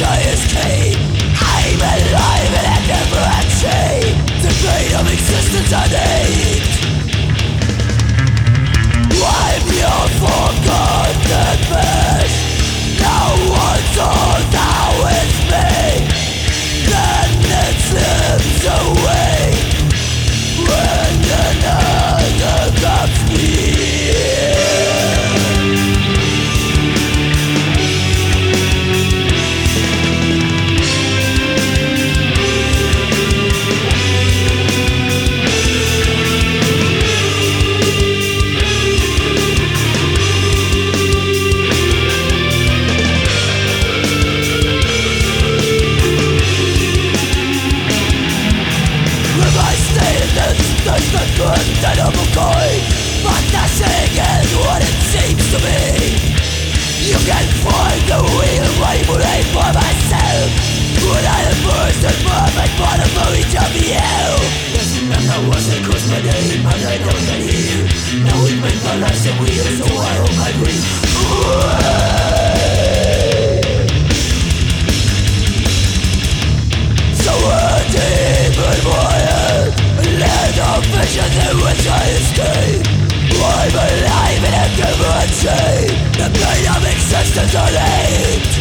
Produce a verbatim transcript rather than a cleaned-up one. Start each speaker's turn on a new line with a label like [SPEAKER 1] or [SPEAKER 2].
[SPEAKER 1] which I escape. I'm alive in a different shape. The pain of existence I hate. I'm your forgotten mesh. No one knows how it's me. Then it slips away when another comes near. There's the good that I'm going, but nothing is what it seems to be. You can find the real manipulate for myself. When I am first and perfect bottom of each of you. Doesn't matter what it costs my name, but I don't get here. Now it made my life so weird, so I hope I breathe. So a demon wired, land of visions in which I escape. I'm alive in a different shape. The pain of existence I hate.